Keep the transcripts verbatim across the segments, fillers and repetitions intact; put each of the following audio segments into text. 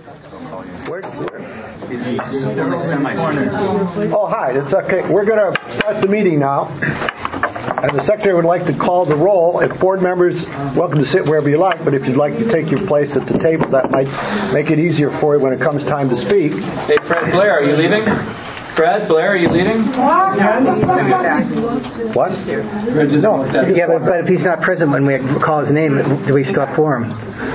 Where, where? Oh, hi. It's okay. We're going to start the meeting now. And the secretary would like to call the roll. If board members, welcome to sit wherever you like, but if you'd like to take your place at the table, that might make it easier for you when it comes time to speak. Hey, Fred Blair, are you leaving? Fred Blair, are you leaving? What? No. Yeah, but, but if he's not present when we call his name, do we still have quorum?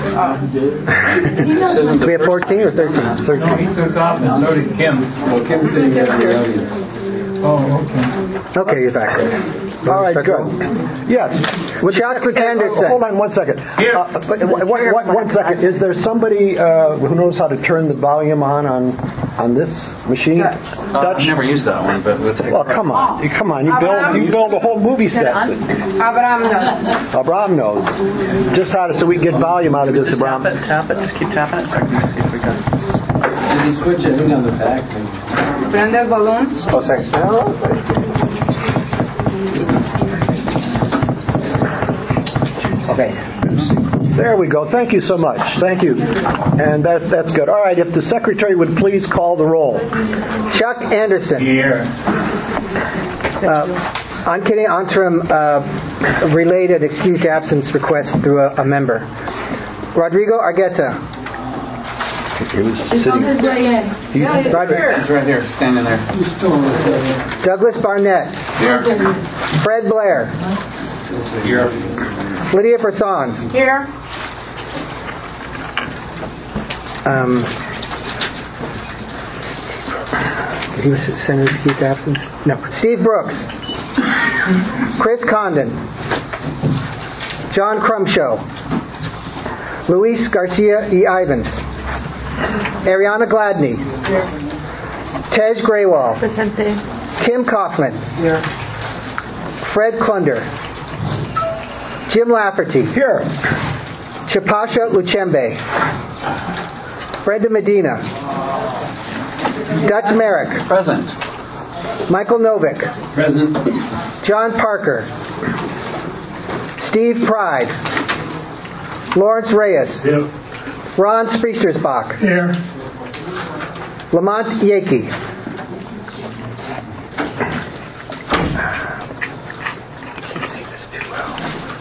Do we have fourteen or thirteen? thirteen. No, he took off and so did Kim. Well, Kim's sitting at the audience. Oh, okay. Okay, you're back there. All right, good. Yes. Chuck Anderson. Hold on one second. Here. Uh, one, one, one second. Is there somebody uh, who knows how to turn the volume on on, on this machine? Uh, I've never used that one, but we'll take Well, come on. Come on. You build, you build a whole movie set. Abraham knows. Abraham knows. Just how to, so we can get volume out of this, Abraham. Tap it, tap it. Just keep tapping it so I can see if we got it. Did he switch anything on the back? Prende el balón. Oh, sorry. Okay. There we go. Thank you so much. Thank you. And that, that's good. All right. If the secretary would please call the roll. Chuck Anderson. Here. Uh, I'm kidding. Interim uh, related excused absence request through a, a member. Rodrigo Argueta. He was sitting. He, yeah, he's right here. He's right here, standing there. Douglas Barnett. Here. Fred Blair. Here. Lydia Person. Here. Um, he was Senator excused absence? No. Steve Brooks. Chris Condon. John Crumshow. Luis Garcia E. Ivans. Ariana Gladney. Here. Tej Graywall. Presente. Kim Kaufman. Here. Fred Klunder. Jim Lafferty. Here. Chapasha Luchembe. Brenda Medina. Dutch Merrick. Present. Michael Novick. Present. John Parker. Steve Pride. Lawrence Reyes. Here. Ron Spriestersbach. Here. Lamont Yaki. Can't see this too well.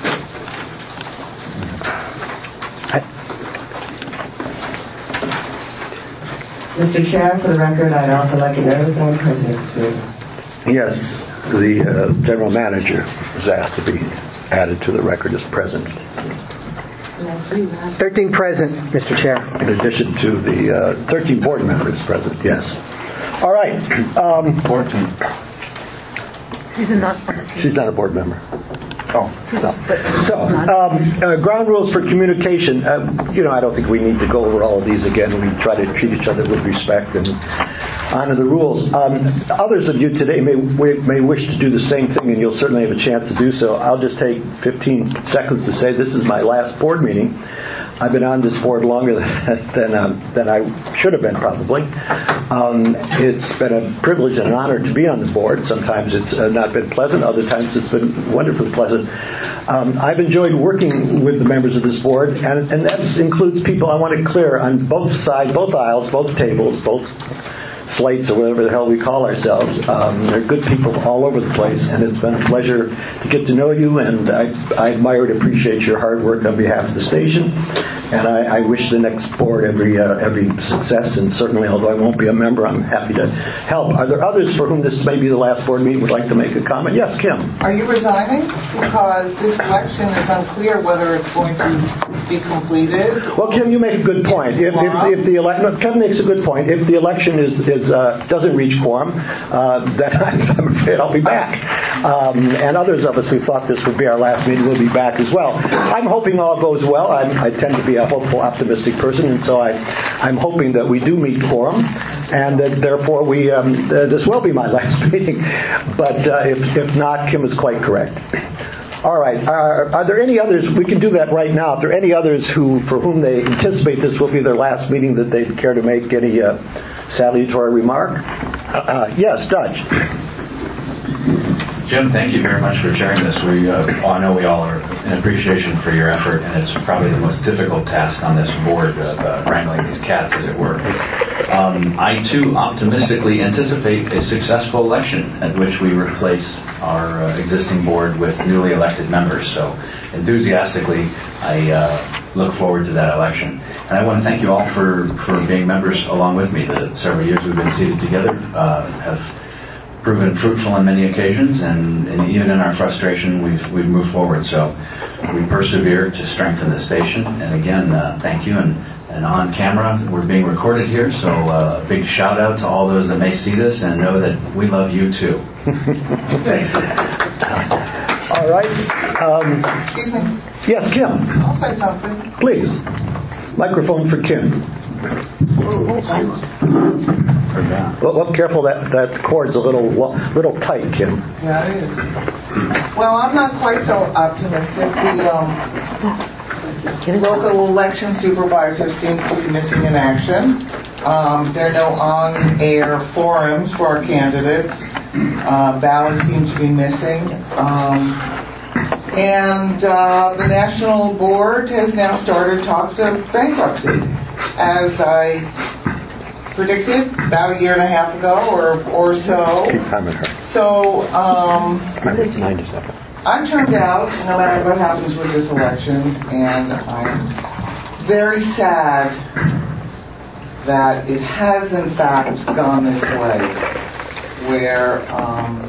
Mister Chair, for the record, I'd also like to know that I'm present this meeting. Yes, the uh, general manager was asked to be added to the record as present. thirteen present, Mister Chair. In addition to the uh, thirteen board members present, yes. All right. Um, fourteen. She's not. She's not a board member. Oh. No. So, um, uh, ground rules for communication. Uh, you know, I don't think we need to go over all of these again. We try to treat each other with respect and honor the rules. Um, others of you today may may wish to do the same thing, and you'll certainly have a chance to do so. I'll just take fifteen seconds to say this is my last board meeting. I've been on this board longer than than, um, than I should have been, probably. Um, it's been a privilege and an honor to be on the board. Sometimes it's uh, not been pleasant. Other times it's been wonderfully pleasant. Um, I've enjoyed working with the members of this board, and, and that includes people I want to clear on both sides, both aisles, both tables, both slates or whatever the hell we call ourselves. Um, they're good people all over the place, and it's been a pleasure to get to know you, and I, I admire and appreciate your hard work on behalf of the station, and I, I wish the next board every uh, every success, and certainly, although I won't be a member, I'm happy to help. Are there others for whom this may be the last board meeting would like to make a comment? Yes, Kim. Are you resigning? Because this election is unclear whether it's going to be completed. Well, Kim, you make a good point. If, if, if the ele- no, Kim makes a good point. If the election is, is uh, doesn't reach quorum, uh, then I'm afraid I'll be back. Um, and others of us who thought this would be our last meeting will be back as well. I'm hoping all goes well. I'm, I tend to be a hopeful, optimistic person, and so I, I'm hoping that we do meet quorum, and that therefore we um, uh, this will be my last meeting. But uh, if, if not, Kim is quite correct. All right. Are, are there any others? We can do that right now. If there are any others who, for whom they anticipate this will be their last meeting, that they'd care to make any uh, salutary remark? Uh, uh, yes, Dutch. Jim, thank you very much for sharing this. We, uh, I know we all are in appreciation for your effort, and it's probably the most difficult task on this board of uh, wrangling these cats, as it were. Um, I, too, optimistically anticipate a successful election at which we replace our uh, existing board with newly elected members. So, enthusiastically, I uh, look forward to that election. And I want to thank you all for, for being members along with me. The several years we've been seated together uh, have proven fruitful on many occasions, and, and even in our frustration, we've we've moved forward. So we persevere to strengthen the station. And again, uh, thank you. And, and on camera, we're being recorded here, so uh, a big shout out to all those that may see this and know that we love you too. Thanks. All right. Um, Excuse me. yes, Kim. I'll say something. Please. Microphone for Kim. Well, look careful, that, that cord's a little little tight, Kim. Yeah, it is. Well, I'm not quite so optimistic. The um, local election supervisor seems to be missing in action. Um, there are no on-air forums for our candidates. Uh, ballots seem to be missing. Um, and uh, the national board has now started talks of bankruptcy. As I predicted about a year and a half ago or or so. So um, I'm turned out no matter what happens with this election, and I'm very sad that it has in fact gone this way, where um,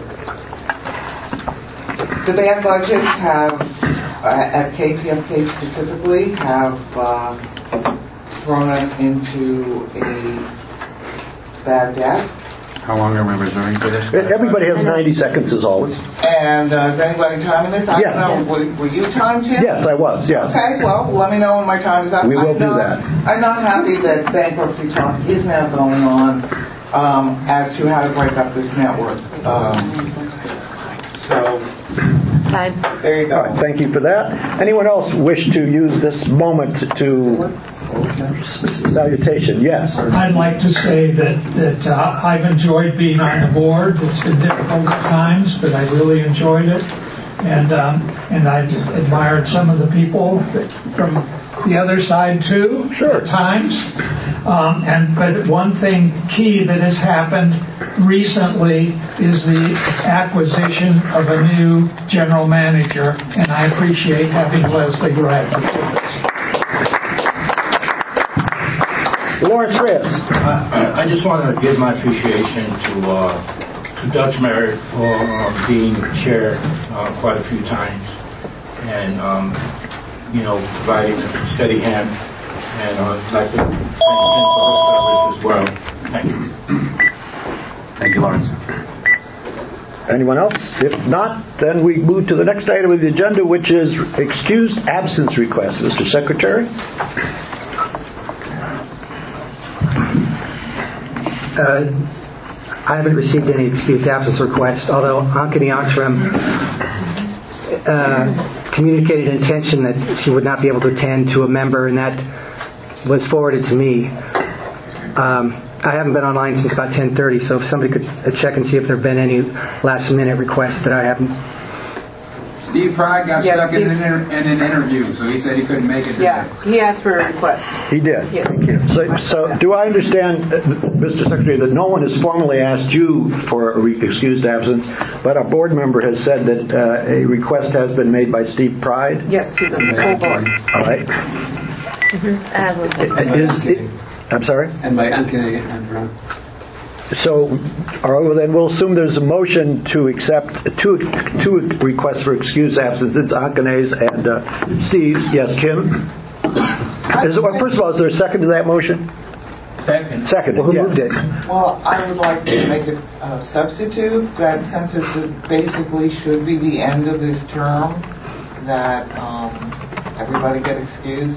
the bad budgets have, uh, at K P F K specifically, have uh, thrown us into a bad debt. How long are we reserving for this? Everybody has ninety seconds as always. And uh, is anybody timing this? I Yes. don't know. Were, were you timed, Jim? Yes, I was, yes. Okay, well, let me know when my time is up. We will I'm do not, that. I'm not happy that bankruptcy talk is now going on um, as to how to break up this network. Um, so, there you go. All right, thank you for that. Anyone else wish to use this moment to salutation? Yes. I'd like to say that that uh, I've enjoyed being on the board. It's been difficult at times, but I really enjoyed it, and um, and I admired some of the people from the other side too. Sure. At times, um, and but one thing key that has happened recently is the acquisition of a new general manager, and I appreciate having Leslie Bradford. Lawrence Reyes. I, I just want to give my appreciation to, uh, to Dutch Merritt for uh, being chair uh, quite a few times, and um, you know, providing us a steady hand. And uh, I'd like to thank him for his service as well. Thank you. Thank you, Lawrence. Anyone else? If not, then we move to the next item of the agenda, which is excused absence request. Mister Secretary. Uh, I haven't received any excused absence request, although Ankini Akram uh, communicated intention that she would not be able to attend to a member, and that was forwarded to me. Um, I haven't been online since about ten thirty, so if somebody could check and see if there have been any last-minute requests that I haven't. Steve Pride got Yes, stuck Steve. in an, inter- in an interview, so he said he couldn't make it today. Yeah, he asked for a request. He did. Yes. So, so do I understand, uh, Mister Secretary, that no one has formally asked you for a re- excused absence, but a board member has said that uh, a request has been made by Steve Pride? Yes, to the full board. All right. Mm-hmm. I have one. Is it, I'm sorry? And by Ankini Akram. So, all right, well, then we'll assume there's a motion to accept two two requests for excused absence. It's Ankane's and uh, Steve's. Yes, Kim? Is, well, first of all, is there a second to that motion? Second. Second. Well, who yeah. moved it? Well, I would like to make a uh, substitute that since it basically should be the end of this term, that um, everybody get excused.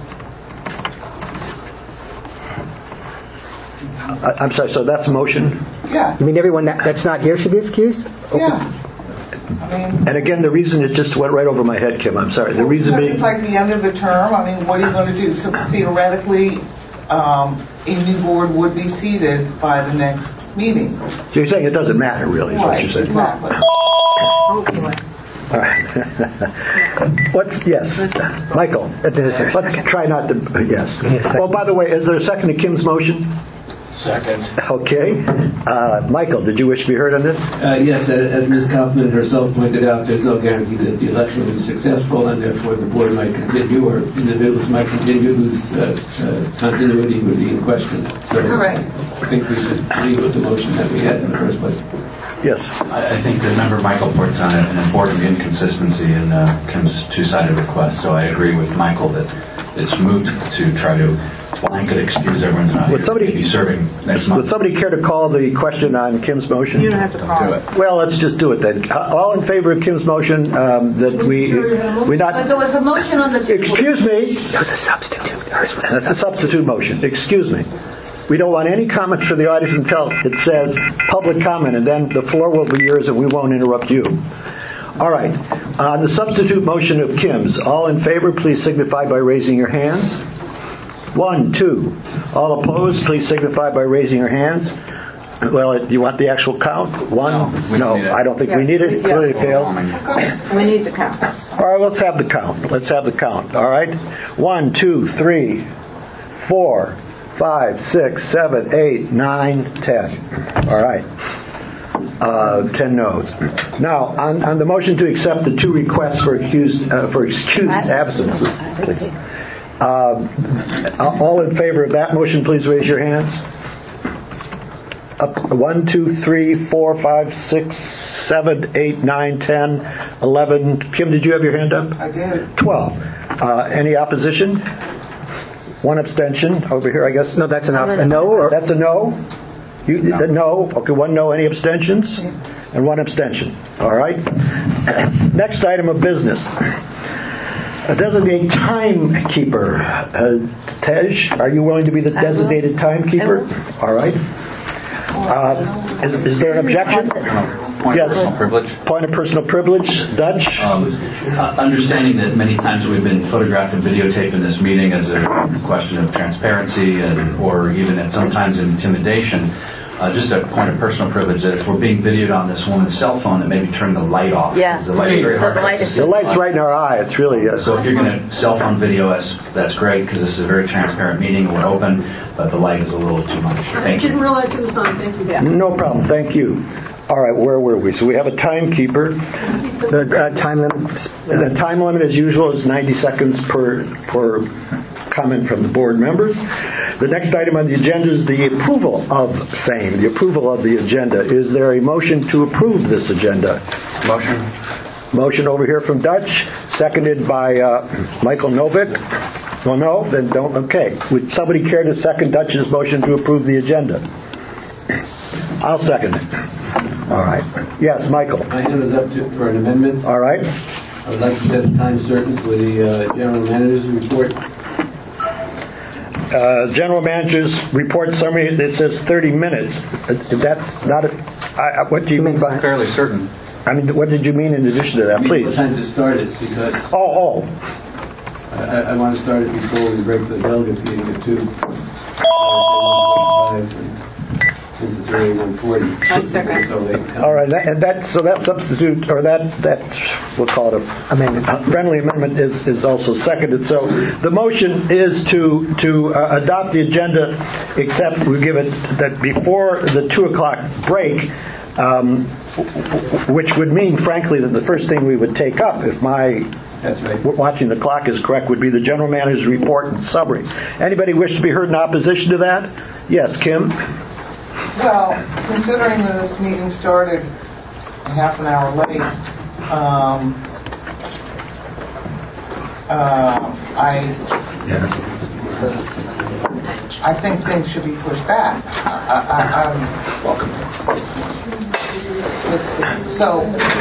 I, I'm sorry, so that's a motion? Yeah. You mean everyone that, that's not here should be excused? Yeah. I mean, And again, the reason it just went right over my head, Kim. I'm sorry. The reason because being, it's like the end of the term. I mean, what are you going to do? So theoretically, um, a new board would be seated by the next meeting. so you're saying it doesn't matter, really, is what Right, you're saying. exactly. Hopefully. All right. What's, yes, Michael. Let's try not to, yes. Well, by the way, is there a second to Kim's motion? Second. Okay. Uh, Michael, did you wish to be heard on this? Uh, yes, as Miz Kaufman herself pointed out, there's no guarantee that the election will be successful, and therefore the board might continue, or individuals might continue whose uh, uh, continuity would be in question. So Correct. I think we should leave with the motion that we had in the first place. Yes. I, I think that member Michael points on an important inconsistency in uh, Kim's two-sided request, so I agree with Michael that it's moot to try to blanket excuse everyone's not Would somebody be serving next month. Would somebody care to call the question on Kim's motion? You don't have to call it. Well, let's just do it then. Uh, All in favor of Kim's motion um, that we we not. But there was a motion on the table. Excuse me. It was a substitute. Hers was a That's a substitute motion. Excuse me. We don't want any comments from the audience until it says public comment, and then the floor will be yours and we won't interrupt you. All right. On the substitute motion of Kim's, all in favor, please signify by raising your hands. One, two. All opposed, please signify by raising your hands. Well, do you want the actual count? One? No, we don't need it. I don't think Yeah. we need it. Yeah. Clearly failed. We need the count. All right, let's have the count. Let's have the count. All right? One, two, three, four, five, six, seven, eight, nine, ten. All right. Uh, ten noes. Now, on, on the motion to accept the two requests for excused uh, for excused absences, please. Uh, all in favor of that motion, please raise your hands. Up, one, two, three, four, five, six, seven, eight, nine, ten, eleven. Kim, did you have your hand up? I did. Twelve. Uh, any opposition? One abstention over here, I guess. No, that's an op- a no. Or That's a no. You no. no. Okay, one no. Any abstentions? And one abstention. All right. Next item of business. A designated timekeeper. Uh, Tej, are you willing to be the designated timekeeper? All right. Uh, is, is there an objection? Point yes. of personal privilege. Point of personal privilege. Dutch? Um, uh, understanding that many times we've been photographed and videotaped in this meeting as a question of transparency and, or even at sometimes intimidation. Uh, just a point of personal privilege that if we're being videoed on this woman's cell phone, that maybe turn the light off. Yeah. The light is very hard The light to is- see. The light's right in our eye. It's really... Uh, So if you're going to cell phone video us, that's great because this is a very transparent meeting and we're open, but the light is a little too much. Thank you. Didn't realize it was on. Thank you. No problem. Thank you. All right, where were we? So we have a timekeeper. the uh, time limit. The time limit, as usual, is ninety seconds per per comment from the board members. The next item on the agenda is the approval of same, the approval of the agenda. Is there a motion to approve this agenda? Motion. Motion over here from Dutch, seconded by uh, Michael Novick. Well, no, then don't. Okay. Would somebody care to second Dutch's motion to approve the agenda? I'll second it. All right. Yes, Michael. My hand is up to, for an amendment. All right. I would like to set a time certain for the uh, general manager's report. Uh, general manager's report summary, it says thirty minutes. Uh, That's not a... I, I- what do you mean by... Fairly certain. I mean, what did you mean in addition to that, I mean, please? what time to start it, because Oh, oh. I, I want to start it before we break the delegates meeting at two. Since it's already one forty. second. So they, All right, that, and that, so that substitute, or that, that, we'll call it a amendment, a friendly amendment is, is also seconded. So the motion is to, to uh, adopt the agenda, except we give it that before the two o'clock break, um, which would mean, frankly, that the first thing we would take up, if my That's right. watching the clock is correct, would be the general manager's report and summary. Anybody wish to be heard in opposition to that? Yes, Kim? Well, considering that this meeting started a half an hour late, um, uh, I I think things should be pushed back. I, I, I'm welcome. So,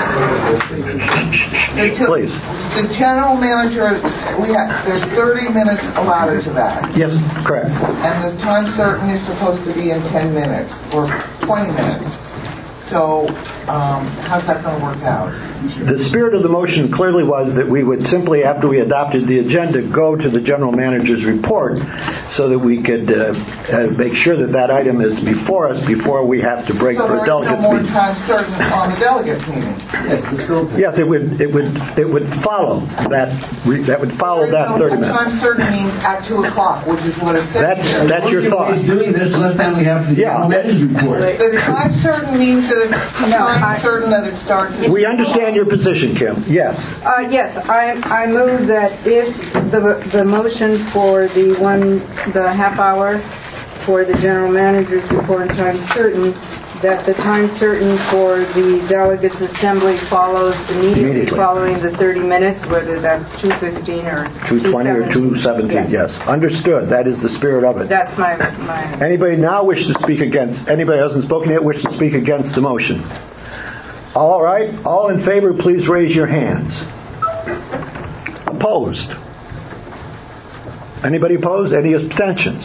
the, Please. the general manager, we have there's thirty minutes allotted to that. Yes, correct. And the time certain is supposed to be in ten minutes or twenty minutes. So, um, how's that going to work out? the spirit of the motion clearly was that we would simply, after we adopted the agenda, go to the general manager's report so that we could uh, uh, make sure that that item is before us before we have to break So for there is no delegates more meeting. time certain on the delegates meeting? Yes, let's go. Yes, it would. It would. It would follow that. Re, that would follow There is that no thirty more minutes. time certain means at two o'clock, which is what it says That's here. that's your thought. He's doing this, less time we have the Yeah. general manager's report. The time certain means that it's time certain that it starts. at We two understand your position, Kim. Yes. Uh, yes, I, I move that if the, the motion for the one, the half hour for the general manager's report in time certain, that the time certain for the delegates assembly follows immediately, Immediately. following the thirty minutes, whether that's two fifteen or two twenty or two seventeen. Yeah. Yes. Understood. That is the spirit of it. That's my, my... Anybody now wish to speak against? Anybody who hasn't spoken yet wish to speak against the motion? All right. All in favor, please raise your hands. Opposed? Anybody opposed? Any abstentions?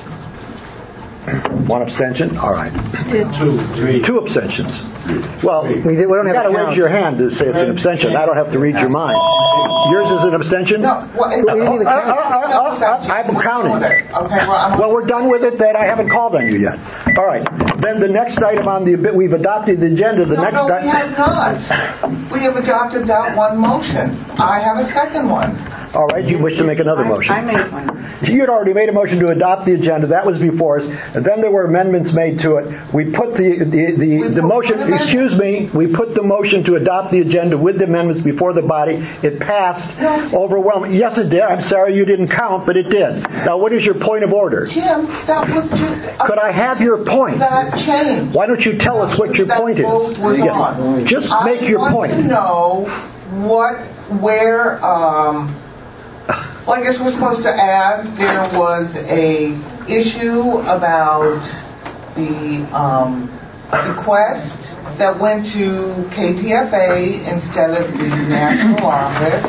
One abstention? All right. Two, three. Two abstentions. Well, We, we don't you have got to a count. raise your hand to say it's an abstention. I don't have to read your mind. Yours is an abstention? No, well, it's- Uh, uh, uh, uh, uh, I'm counting. Okay, well, I'm... Well, we're done with it. Then I haven't called on you yet. All right. Then the next item on the we've adopted the agenda. The No, next no, we item. have not. We have adopted that one motion. I have a second one. All right. You wish to make another motion? I made one. You had already made a motion to adopt the agenda. That was before us. And then there were amendments made to it. We put the the the, We the put motion. one amendment. Excuse me. We put the motion to adopt the agenda with the amendments before the body. It passed overwhelmingly. Yes, it did. I'm sorry you didn't count, but it did. Now, what is your point of order? Jim, that was just... A, Could I have your point? That changed. Why don't you tell us what your That point is? vote was Yes. on. Just make your I point. want to know what, where, um... Well, I guess we're supposed to add there was a issue about the um, request that went to K P F A instead of the national office,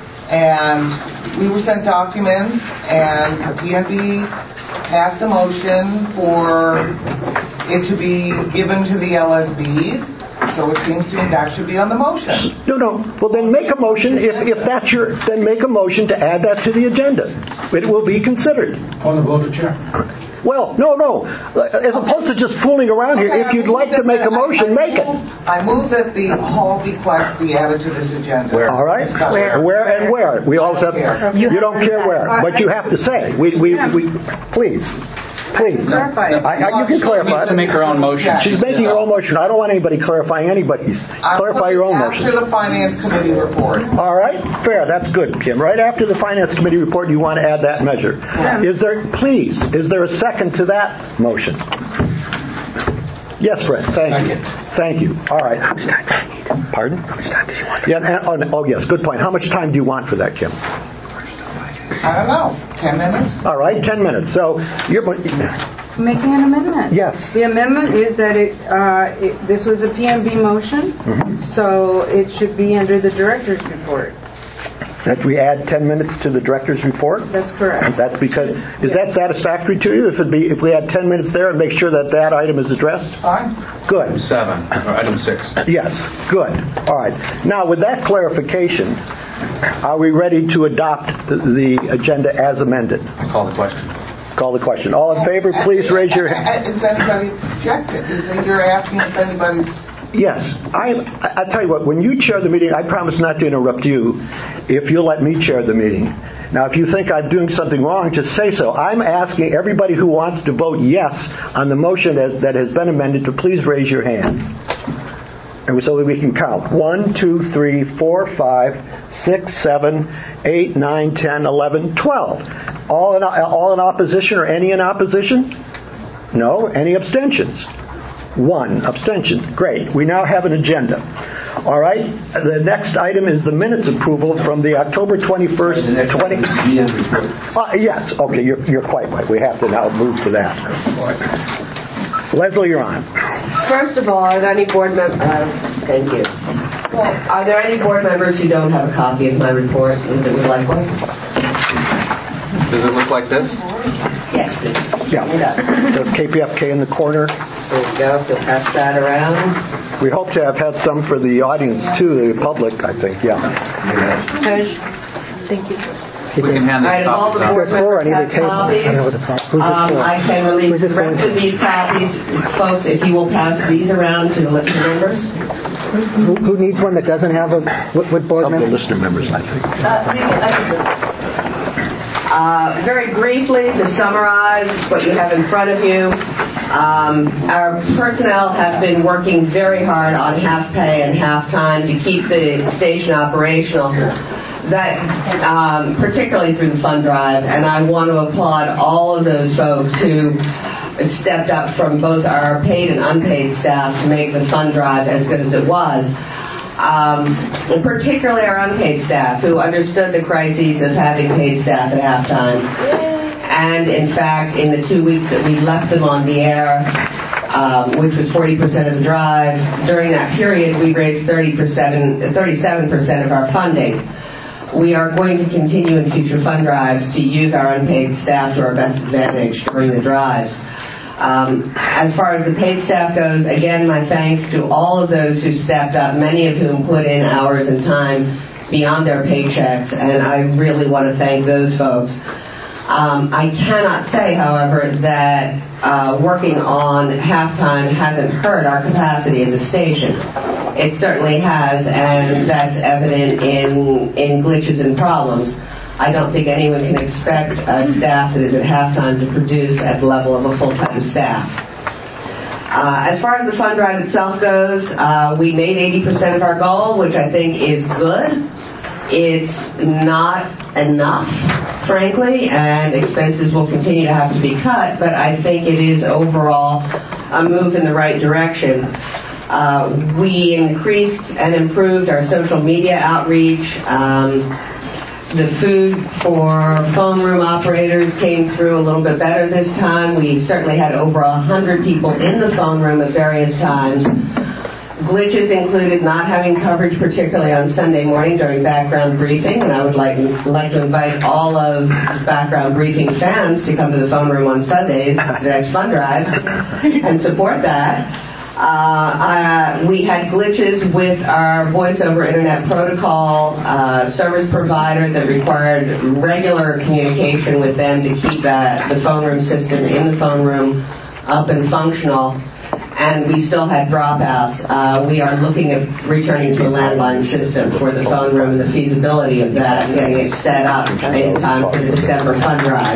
and we were sent documents, and the P N B passed a motion for it to be given to the L S Bs. So it seems to me that should be on the motion. No, no. Well, then make a motion. If, if that's your, then make a motion to add that to the agenda. It will be considered. On the vote of chair. Well, no, no. As opposed to just fooling around here, if you'd like to make a motion, make it. I move that the hall bequest be added to this agenda. All right. Where? Where and where? We always have. You don't care where, but you have to say. We, we, we. Please. Please. Clarify it. I, I, you can clarify. She needs to make her own motion. She's making her own motion. I don't want anybody clarifying anybody's. Clarify your own motion. After the finance committee report. All right, fair. That's good, Kim. Right after the finance committee report, you want to add that measure. Is there, please, is there a second to that motion? Yes, Fred. Thank you. Thank you. All right. How much time do you need? Pardon? How much time do you want? Yeah. And, oh, oh, yes. Good point. How much time do you want for that, Kim? I don't know. Ten minutes? All right, ten minutes. So you're Making an amendment. Yes. The amendment is that it, uh, it this was a P N B motion, Mm-hmm. so it should be under the director's report. that we add ten minutes to the director's report. That's correct. That's because is that satisfactory to you? If it be if we add ten minutes there and make sure that that item is addressed. Fine. Good. Seven, or item six. Yes. Good. All right. Now, with that clarification, are we ready to adopt the, the agenda as amended? I call the question. Call the question. All in favor, please raise your hand. Is anybody objected? Is it you're asking if anybody's... Yes. I, I'll tell you what, when you chair the meeting, I promise not to interrupt you if you'll let me chair the meeting. Now, if you think I'm doing something wrong, just say so. I'm asking everybody who wants to vote yes on the motion as, that has been amended to please raise your hands. And so that we can count. One, two, three, four, five, six, seven, eight, nine, ten, eleven, twelve. All in, all in opposition or any in opposition? No. Any abstentions? One abstention. Great. We now have an agenda. All right. The next item is the minutes approval from the October twenty-first. The next twenty. G M report. Uh, yes. Okay. You're, you're quite right. We have to now move to that. Leslie, you're on. First of all, are there any board members? Uh, thank you. Well, are there any board members who don't have a copy of my report and that would like one? Does it look like this? Yes. Yeah. It does. So K P F K in the corner. There you go. If you'll pass that around. We hope to have had some for the audience, too, the public, I think, yeah. Thank you. We can hand All right, these if all the copies board out. members have copies, um, I can release the rest of these copies. Folks, if you will pass these around to the listener members. Who, who needs one that doesn't have a, what, what board Some of the member? listener members, I think. Uh, very briefly, to summarize what you have in front of you, um, our personnel have been working very hard on half pay and half time to keep the station operational. That um, particularly through the fund drive, and I want to applaud all of those folks who stepped up from both our paid and unpaid staff to make the fund drive as good as it was. Um, particularly our unpaid staff, who understood the crises of having paid staff at halftime. And in fact, in the two weeks that we left them on the air, um, which was forty percent of the drive, during that period we raised thirty percent, thirty-seven percent of our funding. We are going to continue in future fund drives to use our unpaid staff to our best advantage during the drives. Um, as far as the paid staff goes, again, my thanks to all of those who stepped up, many of whom put in hours and time beyond their paychecks, and I really want to thank those folks. Um, I cannot say, however, that uh, working on halftime hasn't hurt our capacity at the station. It certainly has, and that's evident in, in glitches and problems. I don't think anyone can expect a staff that is at halftime to produce at the level of a full-time staff. Uh, as far as the fund drive itself goes, uh, we made eighty percent of our goal, which I think is good. It's not enough, frankly, and expenses will continue to have to be cut, but I think it is overall a move in the right direction. Uh, we increased and improved our social media outreach. Um, the food for phone room operators came through a little bit better this time. We certainly had over one hundred people in the phone room at various times. Glitches included not having coverage, particularly on Sunday morning during background briefing, and I would like, like to invite all of background briefing fans to come to the phone room on Sundays, the next fund drive, and support that. Uh, uh, we had glitches with our voice over internet protocol uh, service provider that required regular communication with them to keep that, the phone room system in the phone room up and functional. And we still had dropouts. Uh, we are looking at returning to a landline system for the phone room and the feasibility of that and getting it set up in time for the December fund drive.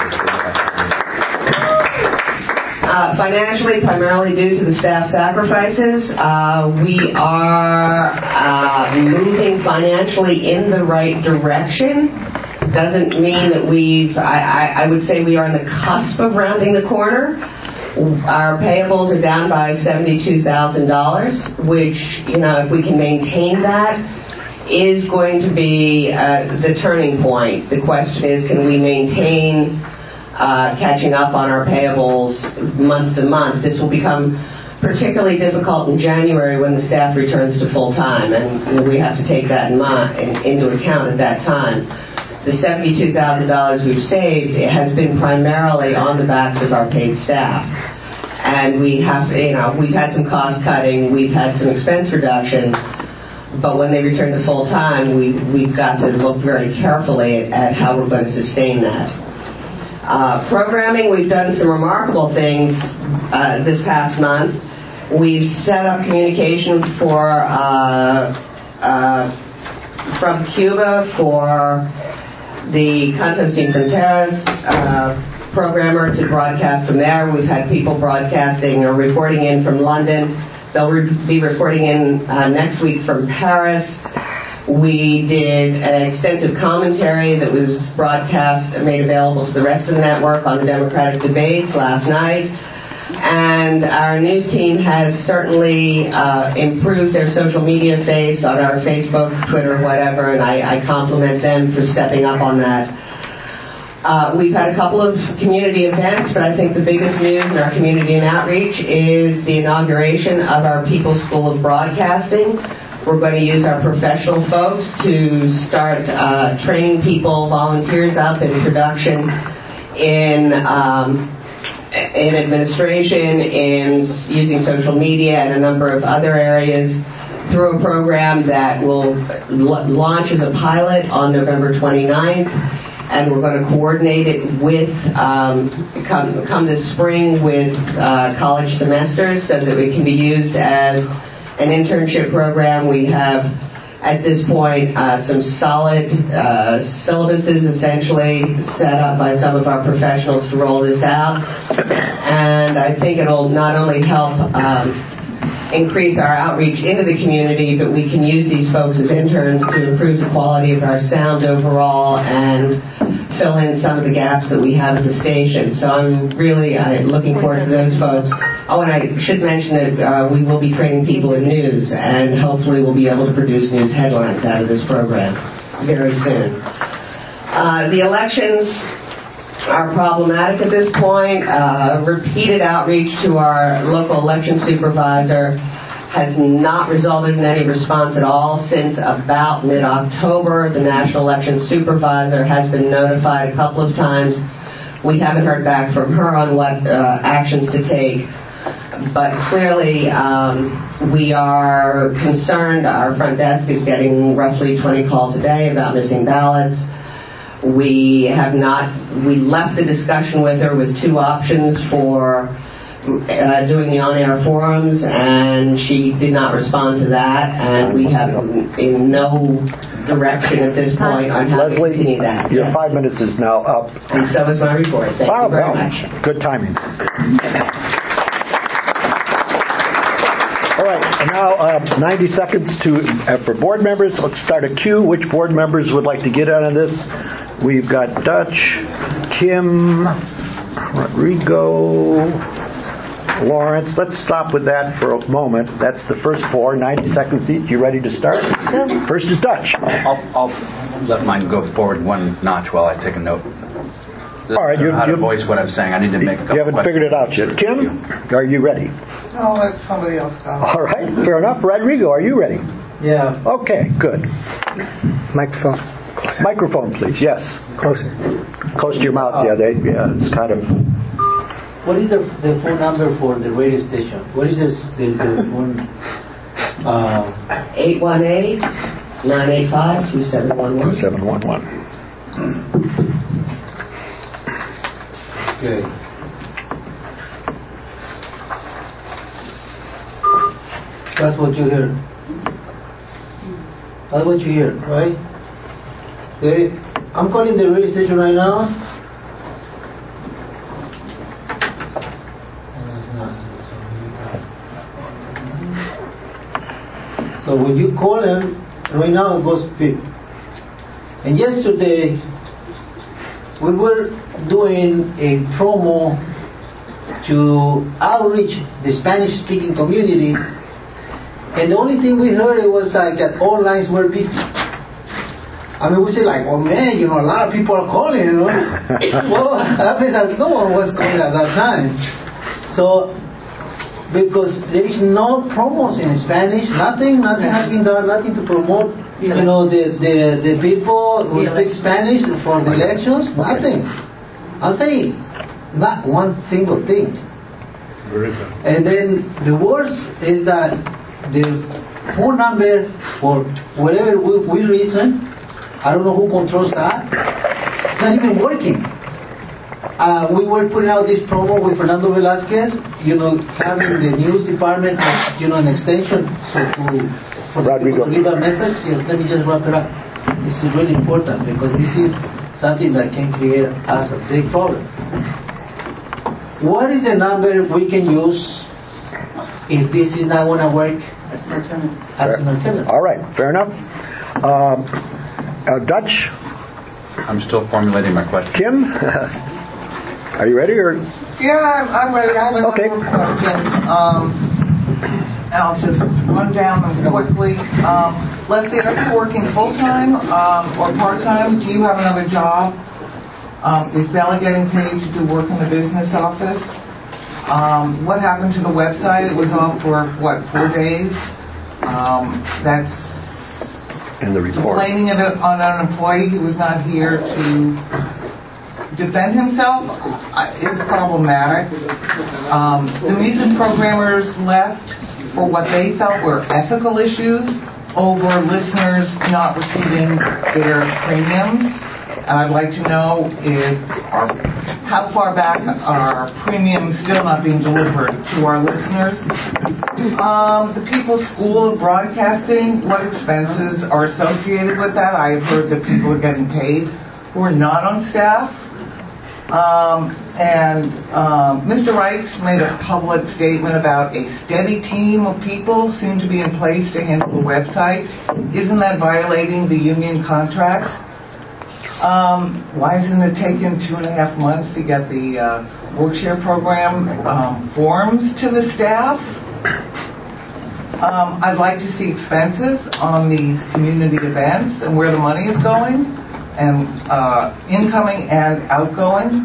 Uh, financially, primarily due to the staff sacrifices, uh, we are uh, moving financially in the right direction. Doesn't mean that we've, I, I, I would say we are on the cusp of rounding the corner. Our payables are down by seventy-two thousand dollars, which, you know, if we can maintain that, is going to be uh, the turning point. The question is, can we maintain uh, catching up on our payables month to month? This will become particularly difficult in January when the staff returns to full time, and you know, we have to take that in mind, in, into account at that time. The seventy-two thousand dollars we've saved has been primarily on the backs of our paid staff. And we have, you know, we've had some cost cutting, we've had some expense reduction, but when they return to full time, we, we've got to look very carefully at, at how we're going to sustain that. Uh, programming, we've done some remarkable things uh, this past month. We've set up communication for uh, uh, from Cuba for the Cantos Sin Fronteras uh, programmer to broadcast from there. We've had people broadcasting or reporting in from London. They'll re- be reporting in uh, next week from Paris. We did an extensive commentary that was broadcast and made available to the rest of the network on the Democratic debates last night. And our news team has certainly uh, improved their social media face on our Facebook, Twitter, whatever, and I, I compliment them for stepping up on that. Uh, we've had a couple of community events, but I think the biggest news in our community and outreach is the inauguration of our People's School of Broadcasting. We're going to use our professional folks to start uh, training people, volunteers up in production in um, in administration, in using social media, and a number of other areas through a program that will l- launch as a pilot on November twenty-ninth, and we're going to coordinate it with, um, come, come this spring with uh, college semesters so that it can be used as an internship program. We have, at this point, uh, some solid uh, syllabuses essentially set up by some of our professionals to roll this out. And I think it'll not only help um, increase our outreach into the community, but we can use these folks as interns to improve the quality of our sound overall and fill in some of the gaps that we have at the station. So I'm really uh, looking forward to those folks. Oh, and I should mention that uh, we will be training people in news, and hopefully we'll be able to produce news headlines out of this program very soon. Uh, the elections are problematic at this point. Uh, repeated outreach to our local election supervisor has not resulted in any response at all since about mid-October. The National Election Supervisor has been notified a couple of times. We haven't heard back from her on what uh, actions to take. But clearly, um, we are concerned. Our front desk is getting roughly twenty calls a day about missing ballots. We have not, we left the discussion with her with two options for Uh, doing the on-air forums, and she did not respond to that, and we have in no direction at this point on how Leslie, to continue that. Your Yes. five minutes is now up. And so is my report. Thank wow, you very well, much. Good timing. All right, and now uh, ninety seconds to uh, for board members. Let's start a queue. Which board members would like to get out of this? We've got Dutch, Kim, Rodrigo, Lawrence. Let's stop with that for a moment. That's the first four. ninety seconds each. You ready to start? First is Dutch. I'll, I'll let mine go forward one notch while I take a note. All right, you, how to you, voice what I'm saying. I need to make a couple you haven't questions. figured it out yet. Kim, are you ready? No, let somebody else go. All right, fair enough. Rodrigo, are you ready? Yeah. Okay, good. Microphone. Closer. Microphone, please. Yes. Closer. Close to your mouth. Yeah, they, yeah, it's kind of. What is the, the phone number for the radio station? What is this, the, the phone? Uh, eight one eight, nine eight five, two seven one one. two seven one one. Okay. That's what you hear. That's what you hear, right? Okay. I'm calling the radio station right now. So when you call them, right now it goes beep. And yesterday, we were doing a promo to outreach the Spanish-speaking community, and the only thing we heard it was like that all lines were busy. I mean, we said like, oh man, you know, a lot of people are calling, you know. Well, that means that no one was calling at that time. So, because there is no promos in Spanish, nothing, nothing has been done, nothing to promote, you know, the, the, the people who speak Spanish for the elections, nothing. I'm saying, not one single thing. And then the worst is that the phone number, for whatever we, we reason, I don't know who controls that, it's not even working. Uh, we were putting out this promo with Fernando Velasquez, you know, having the news department, as, you know, an extension so to, for people to leave a message. Yes, let me just wrap it up. This is really important because this is something that can create us a big problem. What is the number we can use if this is not going to work as an alternative? As an alternative. All right, fair enough. Um, uh, Dutch? I'm still formulating my question. Kim? Are you ready? Or? Yeah, I'm, I'm ready. I have a okay. number of questions. Um, and I'll just run down them quickly. Um, Leslie, are you working full-time um, or part-time? Do you have another job? Um, is Bella getting paid to do work in the business office? Um, what happened to the website? It was off for, what, four days? Um, that's in the report. Blaming it on an employee who was not here to defend himself uh, is problematic. Um, the music programmers left for what they felt were ethical issues over listeners not receiving their premiums. And I'd like to know if our, how far back are premiums still not being delivered to our listeners. Um, the People's School of Broadcasting, what expenses are associated with that? I've heard that people are getting paid who are not on staff. Um, and um, Mister Reichs made a public statement about a steady team of people seem to be in place to handle the website. Isn't that violating the union contract? Um, why isn't it taken two and a half months to get the uh, Workshare program um, forms to the staff? Um, I'd like to see expenses on these community events and where the money is going, and uh, incoming and outgoing.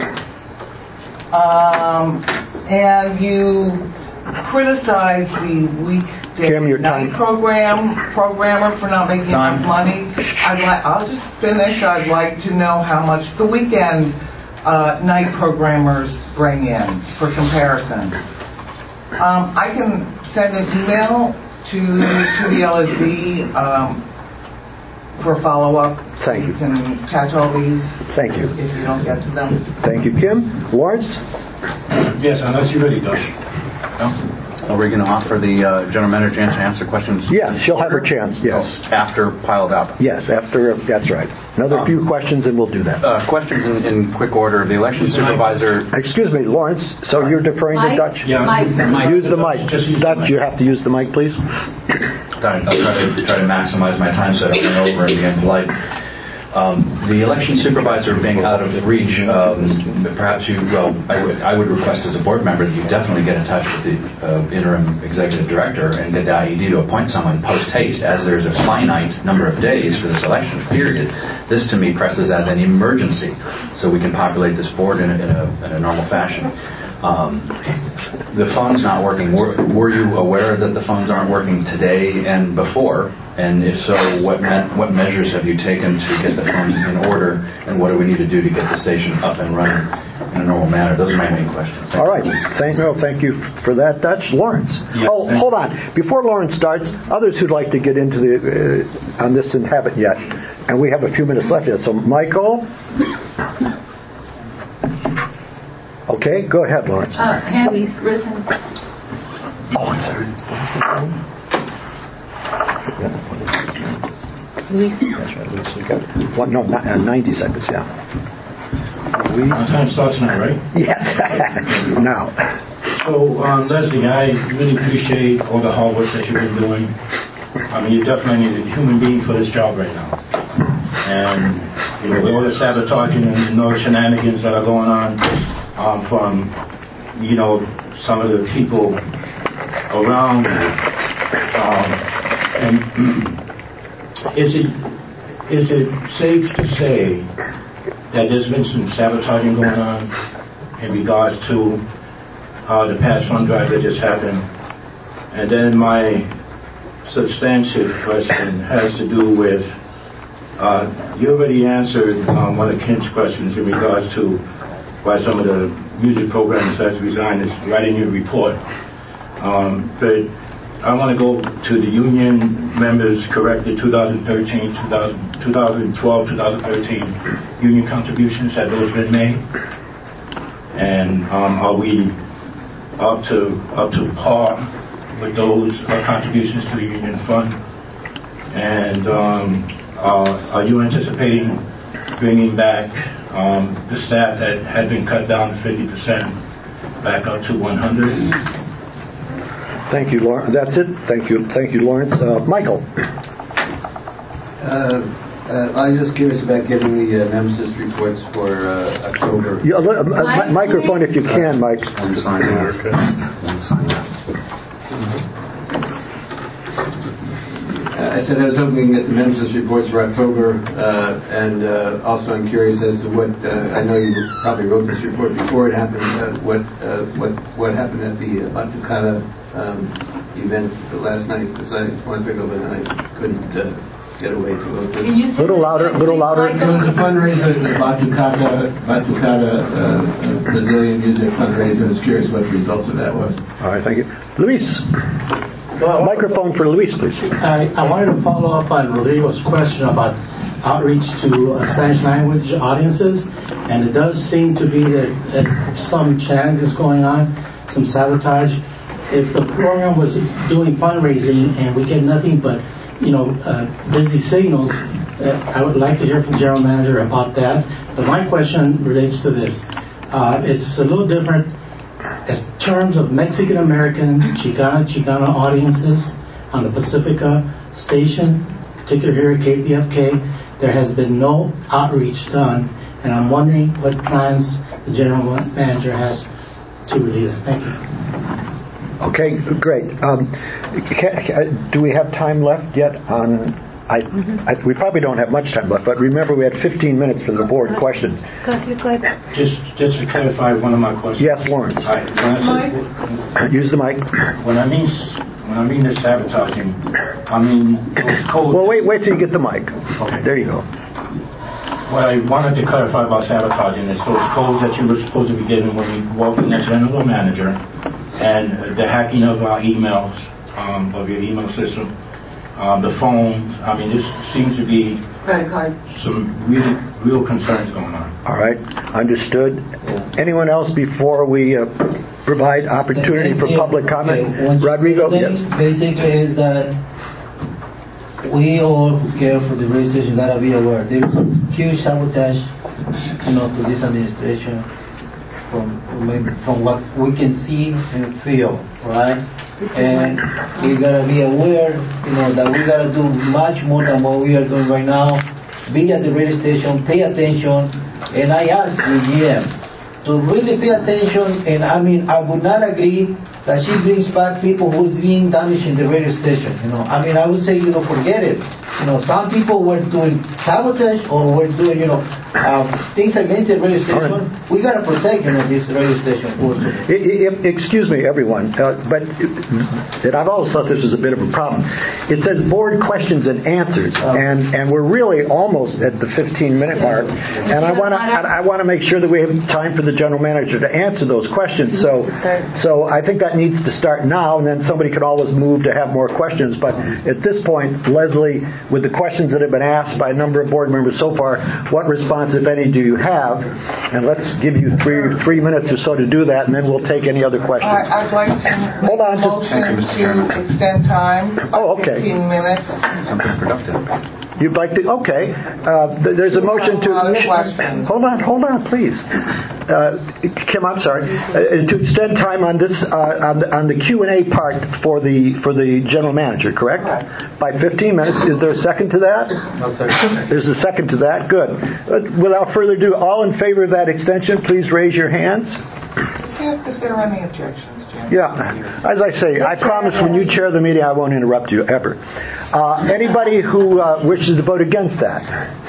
Um, and you criticize the weekday Kim, your night time. program programmer for not making Time. enough money. I'd like. I'll just finish. I'd like to know how much the weekend uh, night programmers bring in for comparison. Um, I can send an email to to the L S D um, for follow-up. Thank you. You can catch all these. Thank you. If you don't get to them. Thank you, Kim. Lawrence? Yes, unless you're ready, Josh. No? Are we going to offer the uh, general manager chance to answer questions? Yes, she'll have her chance, yes. After piled up. Yes, after, that's right. Another Um, few questions and we'll do that. Uh, questions in, in quick order. The election supervisor. Excuse me, Lawrence, so you're deferring to Mike? Dutch? Yeah. Mike. Use the mic. Just use the Dutch, mic. you have to use the mic, please. I'll try to, try to maximize my time so I don't run over and be impolite. Um, the election supervisor being out of reach, um, perhaps you, well, I would, I would request as a board member that you definitely get in touch with the uh, interim executive director and get the I E D to appoint someone post haste, as there's a finite number of days for this election period. This to me presses as an emergency, so we can populate this board in a, in a, in a normal fashion. Um, the phone's not working. Were, were you aware that the phones aren't working today and before? And if so, what me- what measures have you taken to get the phones in order? And what do we need to do to get the station up and running in a normal manner? Those are my main questions. Thank All right. Thank, no, thank you for that, Dutch. Lawrence. Yes, oh, thank hold on. Before Lawrence starts, others who'd like to get into the uh, on this and haven't yet, and we have a few minutes left yet. So, Michael. Okay, go ahead, Lawrence. Uh, Henry Risen. Oh, I'm sorry. Luis. That's right, Luis. We got one, no, not, uh, ninety seconds, yeah. Luis. Our time starts now, right? Yes. Now. So, um, Leslie, I really appreciate all the hard work that you've been doing. I mean, you're definitely a human being for this job right now. And, you know, with all the sabotaging and all the shenanigans that are going on um, from, you know, some of the people around, um, and is it is it safe to say that there's been some sabotaging going on in regards to uh, the past fund drive that just happened? And then my substantive question has to do with, uh, you already answered um, one of Kim's questions in regards to why some of the music programs has resigned, is writing your report. Um, but I want to go to the union members corrected twenty thirteen, twenty twelve, twenty thirteen union contributions. Have those been made? And um, are we up to up to par with those uh, contributions to the union fund? And um, uh, are you anticipating bringing back um, the staff that had been cut down to fifty percent back up to one hundred? Thank you, Lawrence. That's it. Thank you. Thank you, Lawrence. Uh, Michael. Uh, uh, I'm just curious about getting the uh, nemesis reports for uh, October. Yeah, uh, uh, microphone if you can, Mike. One sign there. One sign there. Uh, I said I was hoping to get the nemesis reports for October, uh, and uh, also I'm curious as to what uh, I know you probably wrote this report before it happened. Uh, what uh, what what happened at the uh, Batucada um, event last night? Because I wanted to go, but I couldn't uh, get away to go to. Can you say Little that louder, again, little please, louder. It Michael? was a fundraiser, the Batucata, Batucata uh, uh, Brazilian music fundraiser. I was curious what the result of that was. All right, thank you. Luis. Well, Microphone for Luis, please. I, I wanted to follow up on Rodrigo's question about outreach to uh, Spanish language audiences, and it does seem to be that, that some challenges going on, some sabotage. If the program was doing fundraising and we get nothing but, you know, uh, busy signals, uh, I would like to hear from the general manager about that. But my question relates to this. Uh, it's a little different as terms of Mexican American, Chicana, Chicana audiences on the Pacifica station, particularly here at K P F K. There has been no outreach done, and I'm wondering what plans the general manager has to relieve that. Thank you. Okay, great. Um, can, do we have time left yet on... I, I, we probably don't have much time left, but remember we had fifteen minutes for the board questions. Just, just to clarify one of my questions. Yes, Lawrence. I, when I say, Use the mic. When I mean when I mean the sabotaging, I mean those codes. Well, wait, wait till you get the mic. Okay. There you go. What I wanted to clarify about sabotaging is those codes that you were supposed to be given when you walked in as general manager, and the hacking of our emails, um, of your email system. Um, the phones, I mean, this seems to be some really, real concerns going on. All right, understood. Anyone else before we uh, provide opportunity for public comment? Okay, Rodrigo? Yes. Basically is that we all who care for the radio station gotta be aware. There's huge sabotage, you know, to this administration from, from what we can see and feel, right? And we gotta be aware, you know, that we gotta do much more than what we are doing right now. Be at the radio station, pay attention, and I ask the G M to really pay attention. And I mean, I would not agree that she brings back people who's being damaged in the radio station. You know, I mean, I would say, you know, forget it. You know, some people were doing sabotage or were doing, you know, um, things against the radio station. Right. We got to protect, you know, this radio station. It, it, excuse me, everyone, uh, but it, I've always thought this was a bit of a problem. It says board questions and answers, oh. and, and we're really almost at the fifteen minute mark. And I want to I, I want to make sure that we have time for the general manager to answer those questions. So, so I think that needs to start now, and then somebody could always move to have more questions. But at this point, Leslie, with the questions that have been asked by a number of board members so far, what response, if any, do you have? And let's give you three three minutes or so to do that, and then we'll take any other questions. I, I'd like to hold on, just motion to extend time by oh, okay. fifteen minutes. Something productive. You'd like to? Okay. Uh, there's a motion to. Hold on, hold on, please. Uh, Kim, I'm sorry. Uh, to extend time on this uh, on, the, on the Q and A part for the for the general manager, correct? Correct. By fifteen minutes. Is there a second to that? No second. There's a second to that. Good. Uh, without further ado, all in favor of that extension, please raise your hands. Just ask if there are any objections. Yeah, as I say, I promise when you chair the meeting, I won't interrupt you ever. Uh, anybody who uh, wishes to vote against that?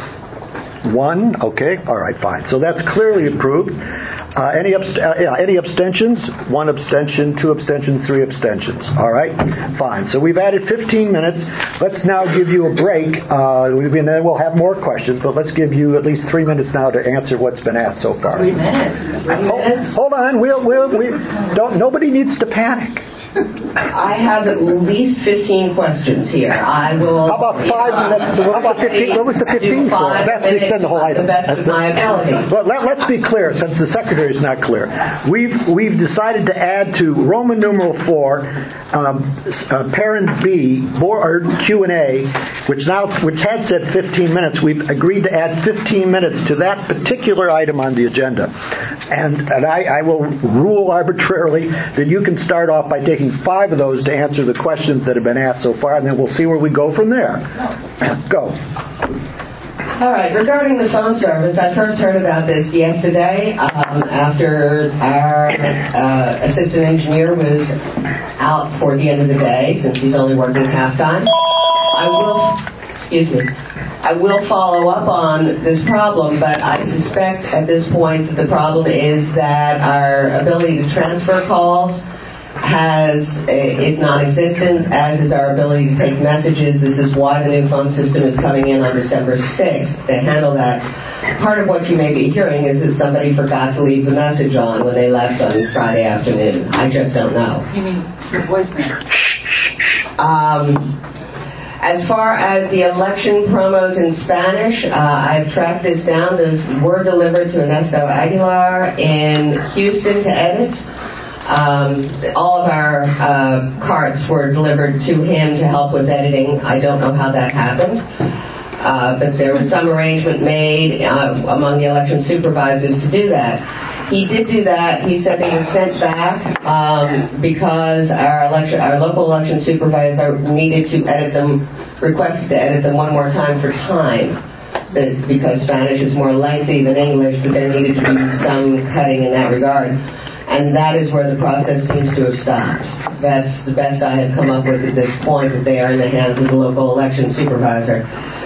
One? Okay. All right, fine. So that's clearly approved. Uh, any, abst- uh, yeah, any abstentions? One abstention, two abstentions, three abstentions. All right, fine. So we've added fifteen minutes. Let's now give you a break. Uh, and then we'll have more questions, but let's give you at least three minutes now to answer what's been asked so far. Three minutes. Three minutes. Hold, hold on. We'll, we'll, we don't. Nobody needs to panic. I have at least fifteen questions here. I will. How about five minutes? How about fifteen? What was the fifteen for? That's to extend the whole item. The best of my ability. Well, let, let's be clear, since the secretary is not clear. We've we've decided to add to Roman numeral four, um, uh, parent B, board Q and A, which now which had said fifteen minutes. We've agreed to add fifteen minutes to that particular item on the agenda, and and I, I will rule arbitrarily that you can start off by taking five of those to answer the questions that have been asked so far, and then we'll see where we go from there. Go. All right. Regarding the phone service, I first heard about this yesterday um, after our uh, assistant engineer was out for the end of the day, since he's only working half-time. I will, excuse me, I will follow up on this problem, but I suspect at this point that the problem is that our ability to transfer calls has is non-existent, as is our ability to take messages. This is why the new phone system is coming in on December sixth to handle that. Part of what you may be hearing is that somebody forgot to leave the message on when they left on Friday afternoon. I just don't know. You mean your voicemail? Um, as far as the election promos in Spanish, uh, I've tracked this down. Those were delivered to Ernesto Aguilar in Houston to edit. Um, all of our uh, carts were delivered to him to help with editing. I don't know how that happened. Uh, but there was some arrangement made uh, among the election supervisors to do that. He did do that. He said they were sent back um, because our election, our local election supervisor needed to edit them, requested to edit them one more time for time. That because Spanish is more lengthy than English, that there needed to be some cutting in that regard. And that is where the process seems to have stopped. That's the best I have come up with at this point, that they are in the hands of the local election supervisor.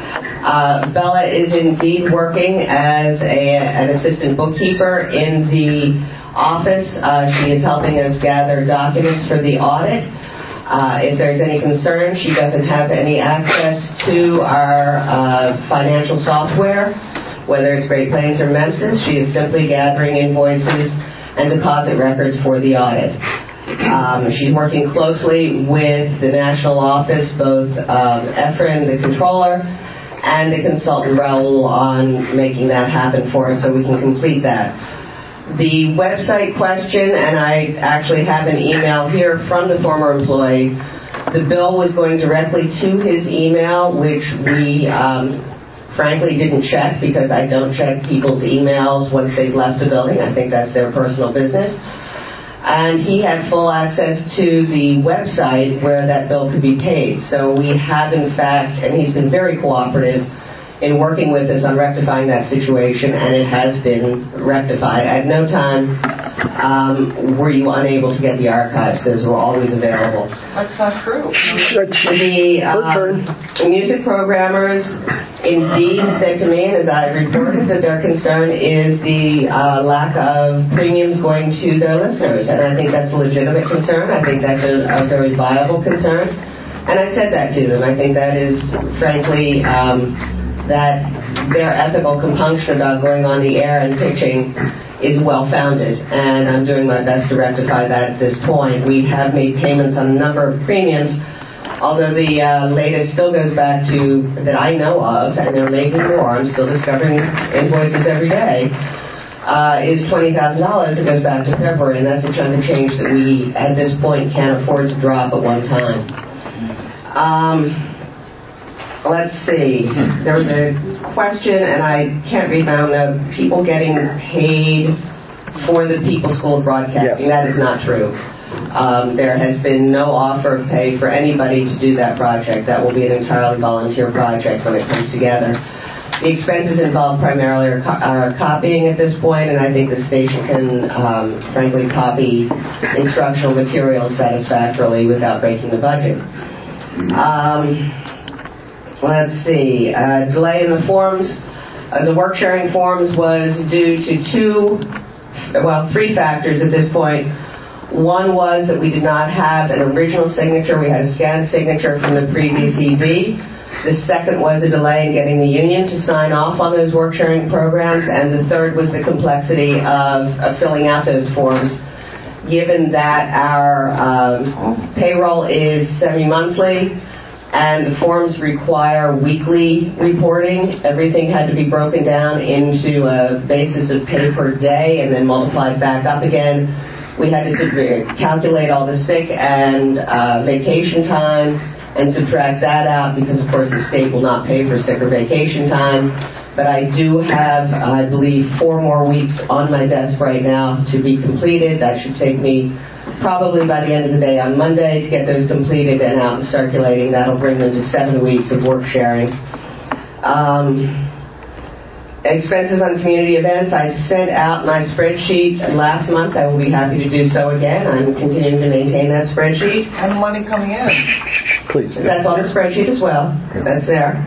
Uh, Bella is indeed working as a, an assistant bookkeeper in the office. Uh, she is helping us gather documents for the audit. Uh, if there's any concern, she doesn't have any access to our uh, financial software, whether it's Great Plains or Memphis. She is simply gathering invoices and deposit records for the audit. Um, she's working closely with the national office, both um, Efren, the controller, and the consultant Raul on making that happen for us so we can complete that. The website question, and I actually have an email here from the former employee. The bill was going directly to his email, which we um, frankly didn't check because I don't check people's emails once they've left the building. I think that's their personal business. And he had full access to the website where that bill could be paid. So we have, in fact, and he's been very cooperative in working with us on rectifying that situation, and it has been rectified. At no time um, were you unable to get the archives. Those were always available. That's not true. The um, music programmers indeed said to me, and as I reported, that their concern is the uh, lack of premiums going to their listeners. And I think that's a legitimate concern. I think that's a, a very viable concern. And I said that to them. I think that is, frankly, um, that their ethical compunction about going on the air and pitching is well-founded, and I'm doing my best to rectify that at this point. We have made payments on a number of premiums, although the uh, latest still goes back to, that I know of, and there may be more, I'm still discovering invoices every day, uh, is twenty thousand dollars. It goes back to February, and that's a chunk of change that we, at this point, can't afford to drop at one time. Um... Let's see. There was a question, and I can't read my own note. People getting paid for the People School of Broadcasting. Yes. That is not true. Um, there has been no offer of pay for anybody to do that project. That will be an entirely volunteer project when it comes together. The expenses involved primarily are, co- are copying at this point, and I think the station can, um, frankly, copy instructional materials satisfactorily without breaking the budget. Um... Let's see. Uh, delay in the forms. Uh, the work sharing forms was due to two, well, three factors at this point. One was that we did not have an original signature. We had a scanned signature from the previous E D. The second was a delay in getting the union to sign off on those work sharing programs. And the third was the complexity of, of filling out those forms. Given that our um, payroll is semi-monthly, and the forms require weekly reporting, everything had to be broken down into a basis of pay per day and then multiplied back up again. We had to calculate all the sick and uh, vacation time and subtract that out because, of course, the state will not pay for sick or vacation time. But I do have, I believe, four more weeks on my desk right now to be completed. That should take me probably by the end of the day on Monday to get those completed and out and circulating. That'll bring them to seven weeks of work sharing. Um, expenses on community events. I sent out my spreadsheet last month. I will be happy to do so again. I'm continuing to maintain that spreadsheet. And money coming in. Please. That's on the spreadsheet as well. That's there.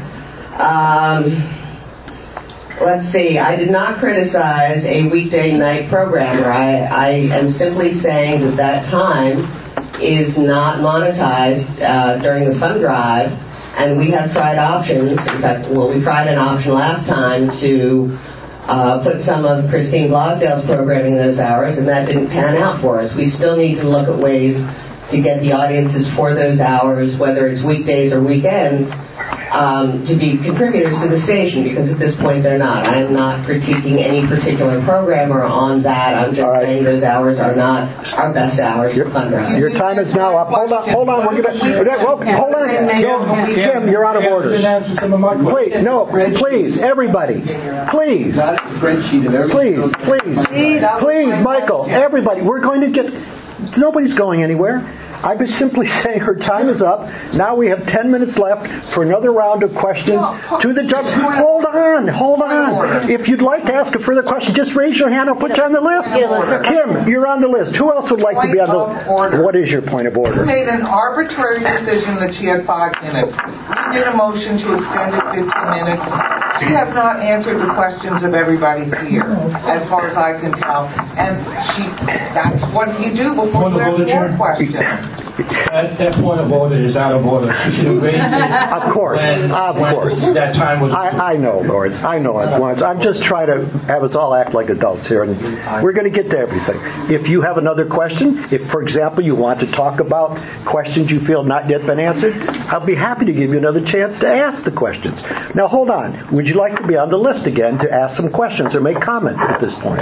Um, Let's see, I did not criticize a weekday night programmer. I, I am simply saying that that time is not monetized uh, during the fund drive, and we have tried options. In fact, well, we tried an option last time to uh, put some of Christine Blosdale's programming in those hours, and that didn't pan out for us. We still need to look at ways to get the audiences for those hours, whether it's weekdays or weekends, um, to be contributors to the station, because at this point they're not. I'm not critiquing any particular programmer on that. I'm just right. saying those hours are not our best hours for fundraising. Your time is now up. Hold on, hold on. We'll give it, well, hold on. No, Kim, you're out of order. Please, no, please, everybody. Please. Please, please. Please, Michael, everybody. We're going to get... Nobody's going anywhere. I was simply saying her time is up. Now we have ten minutes left for another round of questions no, to the judge. Hold on, hold on. If you'd like to ask a further question, just raise your hand. I'll put you on the list. Kim, you're on the list. Who else would like to be on the list? What is your point of order? You made an arbitrary decision that she had five minutes. We did a motion to extend it fifteen minutes. She has not answered the questions of everybody here, as far as I can tell. And she—that's what you do before you ask more questions. That, that point of order is out of order. She should have raised it. Of course, of course. That time was. I, I know, Lawrence. I know it once. I'm just trying to have us all act like adults here, and we're going to get to everything. If you have another question, if, for example, you want to talk about questions you feel not yet been answered, I'll be happy to give you another chance to ask the questions. Now, hold on. Would you like to be on the list again to ask some questions or make comments at this point?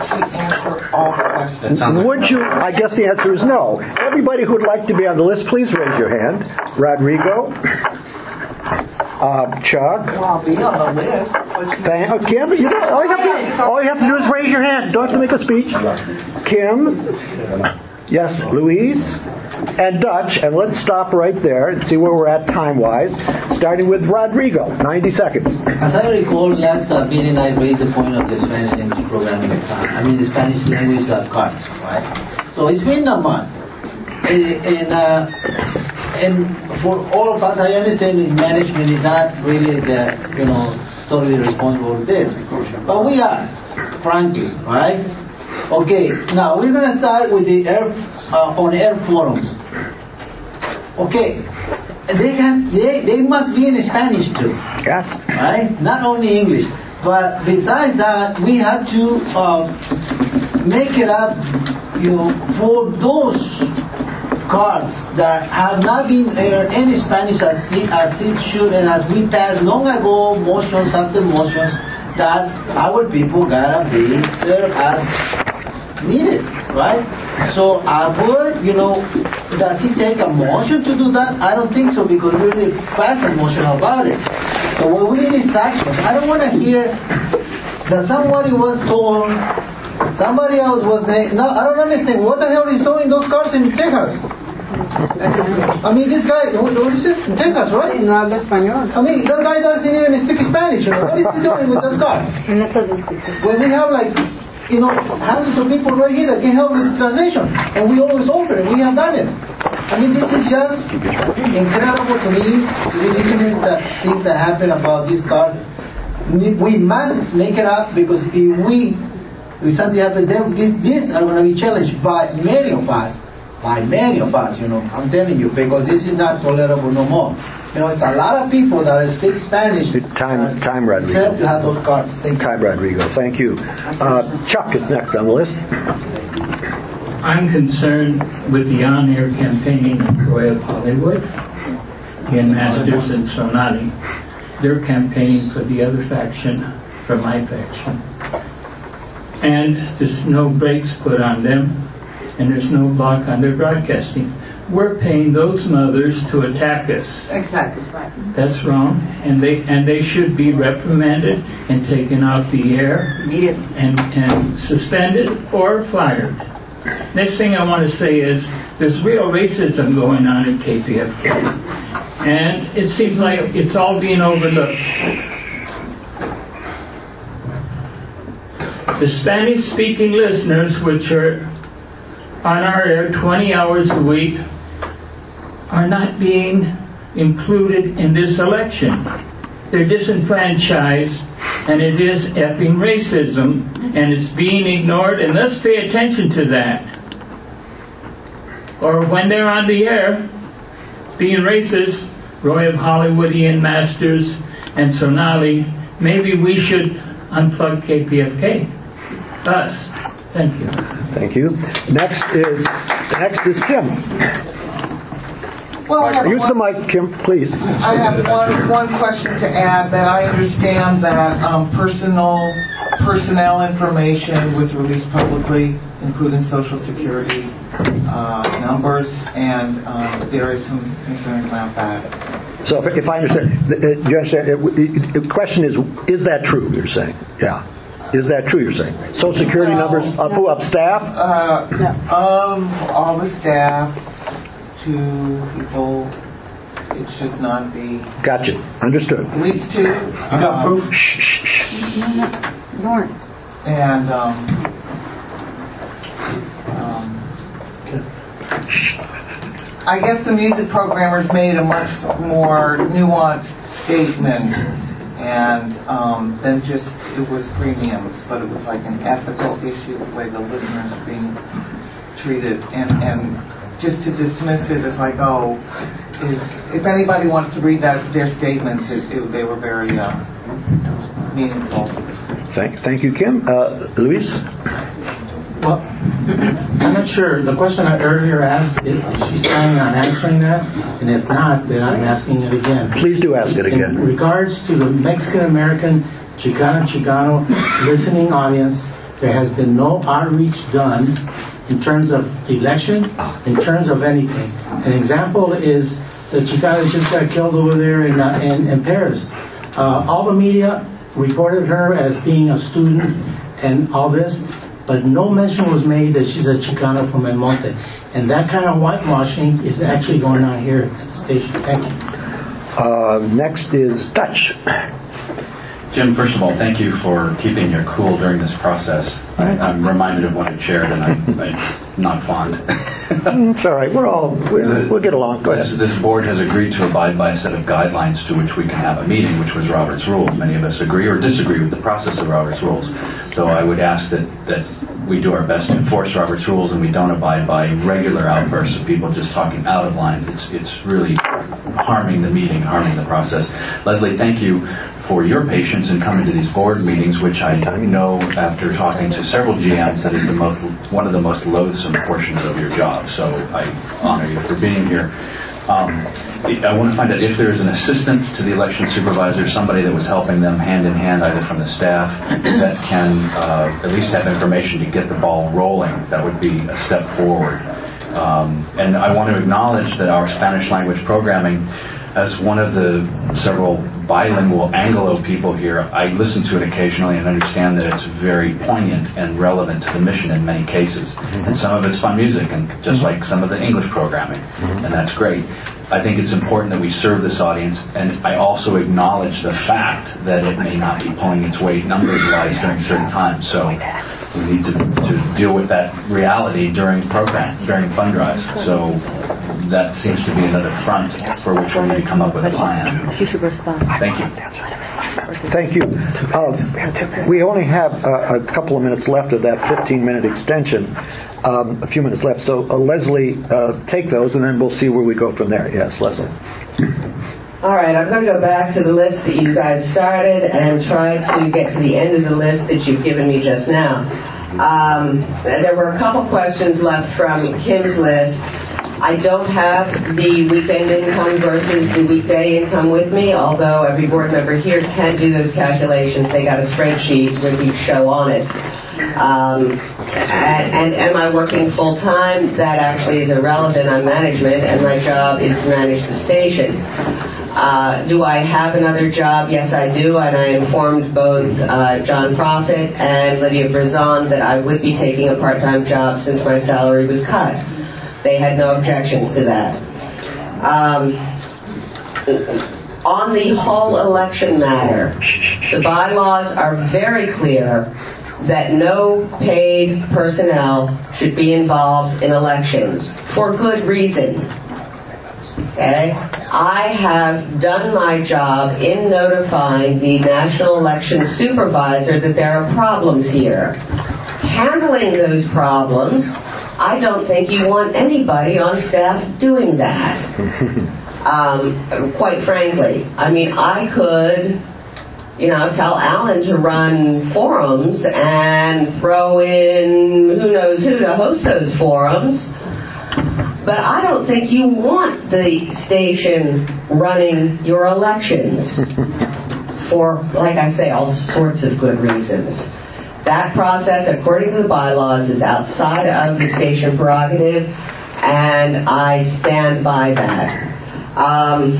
Would you? I guess the answer is no. Everybody who would like to be on the list, please raise your hand. Rodrigo, uh, Chuck. Well, I'll be on the list. Thank, oh, Kim, you know, all, you have to, all you have to do is raise your hand. Don't have to make a speech. Kim, yes, Louise, and Dutch, and let's stop right there and see where we're at time-wise, starting with Rodrigo. ninety seconds. As I recall, last uh, meeting I raised the point of the Spanish language programming. Uh, I mean, the Spanish language uh, cards, right? So it's been a month. And, uh, and for all of us, I understand that management is not really the, you know, totally responsible for this. But we are, frankly, right? Okay, now we're going to start with the air, uh, on air forums. Okay, they can, they, they must be in Spanish too. Yes. Right? Not only English. But besides that, we have to uh, make it up, you know, for those cards that have not been aired in Spanish as it, as it should, and as we passed long ago, motions after motions, that our people gotta be served as needed, right? So I would, you know, does it take a motion to do that? I don't think so, because we already passed a motion about it. So what we need is actions. I don't want to hear that somebody was told, somebody else was saying, no, I don't understand. What the hell is throwing those cars in Texas? I mean, this guy, what is it? In Texas, right? No habla español. I mean, that guy doesn't even speak Spanish. What is he doing with those cars? When we have like, you know, hundreds of people right here that can help with translation, and we always offer it. We have done it. I mean, this is just incredible to me, listening to the things that happen about these cars. We must make it up, because if we, if something happens, then these, these are going to be challenged by many of us. By many of us, you know, I'm telling you, because this is not tolerable no more. You know, it's a lot of people that speak Spanish. Time, time, Rodrigo. To have those cards. Thank time, Rodrigo. Thank you. Uh, Chuck is next on the list. I'm concerned with the on-air campaigning of Royal Hollywood, Ian Masters, and Sonati. They're campaigning for the other faction, for my faction. And there's no brakes put on them, and there's no block on their broadcasting. We're paying those mothers to attack us. Exactly, right. That's wrong, and they and they should be reprimanded and taken off the air, immediately, and, and suspended or fired. Next thing I want to say is there's real racism going on at K P F K, and it seems like it's all being overlooked. The Spanish-speaking listeners, which are on our air twenty hours a week, are not being included in this election. They're disenfranchised, and it is effing racism, and it's being ignored, and let's pay attention to that. or when they're on the air being racist, Roy of Hollywood, Ian Masters, and Sonali, maybe we should unplug K P F K. Us. Thank you. Thank you. Next is next is Kim. Well, I have Use the one- mic, Kim, please. I have one, one question to add, that I understand that um, personal personnel information was released publicly, including Social Security uh, numbers, and um, there is some concern about that. So if, if I understand, uh, do you understand? It, it, the question is, is that true, you're saying? Yeah. Is that true, you're saying? Social Security No. numbers of who? Of staff? Uh, Of all the staff to people, it should not be. Gotcha. Understood. At least two. You got um, proof? Shh, shh, shh. Lawrence. And um, um, I guess the music programmers made a much more nuanced statement, and um, than just it was premiums, but it was like an ethical issue, the way the listeners are being treated, and and just to dismiss it as like, oh, is, if anybody wants to read that their statements, it, it, they were very uh, meaningful. Thank, thank you, Kim. Uh, Luis? Well, I'm not sure. The question I earlier asked, if she's planning on answering that, and if not, then I'm asking it again. Please do ask it again. In regards to the Mexican-American Chicano Chicano listening audience, there has been no outreach done in terms of election, in terms of anything. An example is the Chicana just got killed over there in, uh, in, in Paris. Uh, all the media reported her as being a student and all this, but no mention was made that she's a Chicano from El Monte. And that kind of whitewashing is actually going on here at the station. Thank you. Uh, next is Dutch. Jim, first of all, thank you for keeping your cool during this process. I, I'm reminded of when I chaired, and I, I'm not fond. It's all right. We're all we, we'll get along. Go ahead. This, this board has agreed to abide by a set of guidelines to which we can have a meeting, which was Robert's Rules. Many of us agree or disagree with the process of Robert's Rules. So I would ask that, that we do our best to enforce Robert's Rules, and we don't abide by regular outbursts of people just talking out of line. It's it's really harming the meeting, harming the process. Leslie, thank you for your patience in coming to these board meetings, which I know after talking to several G Ms that is the most one of the most loathsome portions of your job. So I honor you for being here. Um, I want to find out if there is an assistant to the election supervisor, somebody that was helping them hand in hand, either from the staff, that can uh, at least have information to get the ball rolling. That would be a step forward. Um, and I want to acknowledge that our Spanish language programming, as one of the several bilingual Anglo people here, I listen to it occasionally and understand that it's very poignant and relevant to the mission in many cases. And some of it's fun music, and just like some of the English programming, and that's great. I think it's important that we serve this audience, and I also acknowledge the fact that it may not be pulling its weight numbers-wise during certain times. So we need to, to deal with that reality during program, during fund drives. So that seems to be another front for which we need to come up with a plan. Thank you. Thank you. Uh, we only have uh, a couple of minutes left of that fifteen-minute extension. Um, a few minutes left. So uh, Leslie, uh, take those, and then we'll see where we go from there. Yes, Leslie. All right, I'm going to go back to the list that you guys started and try to get to the end of the list that you've given me just now. Um, there were a couple questions left from Kim's list. I don't have the weekend income versus the weekday income with me, although every board member here can do those calculations. They got a spreadsheet with each show on it. Um, and, and am I working full time? That actually is irrelevant. I'm management, and my job is to manage the station. Uh, do I have another job? Yes, I do, and I informed both uh, John Profit and Lydia Brazon that I would be taking a part-time job since my salary was cut. They had no objections to that. Um, on the whole election matter, the bylaws are very clear that no paid personnel should be involved in elections for good reason. Okay? I have done my job in notifying the National Election Supervisor that there are problems here. Handling those problems I don't think you want anybody on staff doing that. Um, quite frankly. I mean, I could, you know, tell Alan to run forums and throw in who knows who to host those forums, but I don't think you want the station running your elections for, like I say, all sorts of good reasons. That process, according to the bylaws, is outside of the station prerogative, and I stand by that. Um,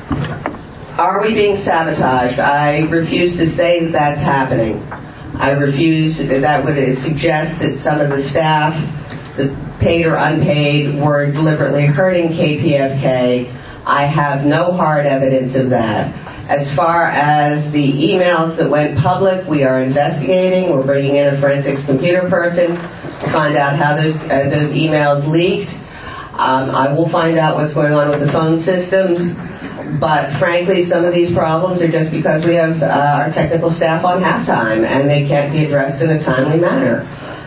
are we being sabotaged? I refuse to say that that's happening. I refuse, that would suggest that some of the staff, the paid or unpaid, were deliberately hurting K P F K. I have no hard evidence of that. As far as the emails that went public, we are investigating. We're bringing in a forensics computer person to find out how those uh, those emails leaked. Um, I will find out what's going on with the phone systems. But frankly, some of these problems are just because we have uh, our technical staff on halftime and they can't be addressed in a timely manner.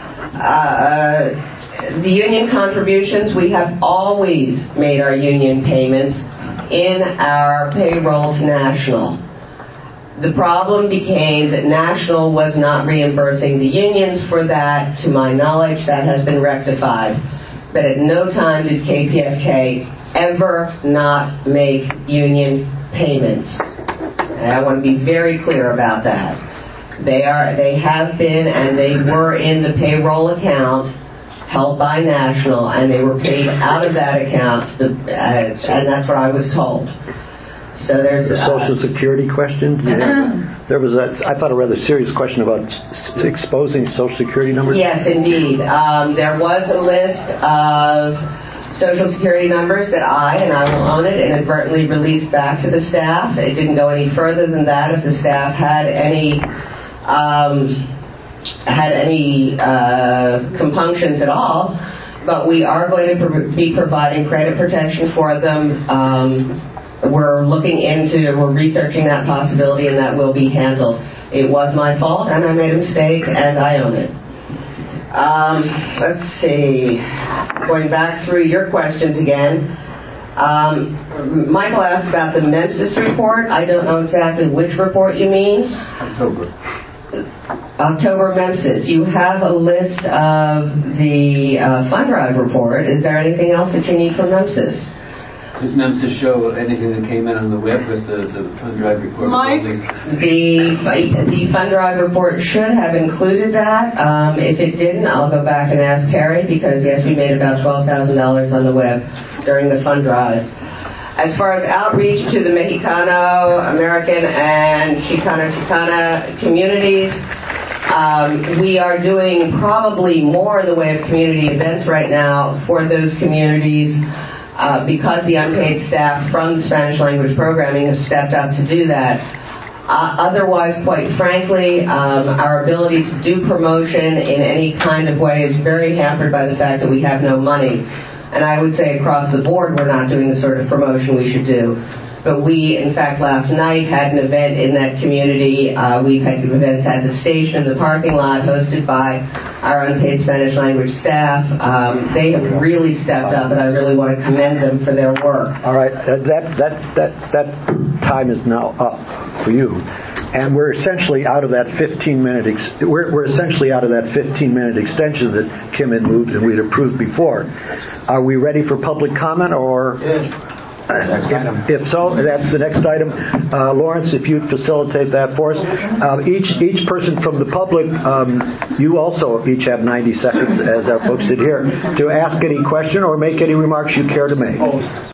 Uh, the union contributions, we have always made our union payments in our payroll to National. The problem became that National was not reimbursing the unions for that. To my knowledge, that has been rectified. But at no time did K P F K ever not make union payments. And I want to be very clear about that. They are, they have been, and they were in the payroll account held by National, and they were paid out of that account, the, uh, and that's what I was told. So there's the Social uh, Security question. Yeah. There was that. I thought a rather serious question about s- exposing Social Security numbers. Yes, indeed. Um, there was a list of Social Security numbers that I, and I will own it, inadvertently released back to the staff. It didn't go any further than that. If the staff had any. Um, had any uh, compunctions at all, but we are going to pro- be providing credit protection for them. Um, we're looking into, we're researching that possibility, and that will be handled. It was my fault, and I made a mistake, and I own it. Um, let's see. Going back through your questions again. Um, Michael asked about the Memphis report. I don't know exactly which report you mean. October. October Memphis. You have a list of the uh, fund drive report. Is there anything else that you need from Memphis? Does Memphis show anything that came in on the web with the, the fund drive report? Mike? The, the fund drive report should have included that. Um, if it didn't, I'll go back and ask Terry, because yes, we made about twelve thousand dollars on the web during the fund drive. As far as outreach to the Mexicano, American, and Chicano Chicana communities, um, we are doing probably more in the way of community events right now for those communities uh, because the unpaid staff from the Spanish language programming have stepped up to do that. Uh, otherwise, quite frankly, um, our ability to do promotion in any kind of way is very hampered by the fact that we have no money. And I would say across the board we're not doing the sort of promotion we should do. But we, in fact, last night had an event in that community. Uh, we've had events at the station, in the parking lot, hosted by our unpaid Spanish language staff. Um, they have really stepped up, and I really want to commend them for their work. All right, uh, that that that that time is now up for you. And we're essentially out of that fifteen-minute. Ex- we're, we're essentially out of that fifteen-minute extension that Kim had moved and we'd approved before. Are we ready for public comment, or? Next item. If, if so, that's the next item. Uh, Lawrence, if you'd facilitate that for us. Uh, each each person from the public, um, you also each have ninety seconds, as our folks did here, to ask any question or make any remarks you care to make.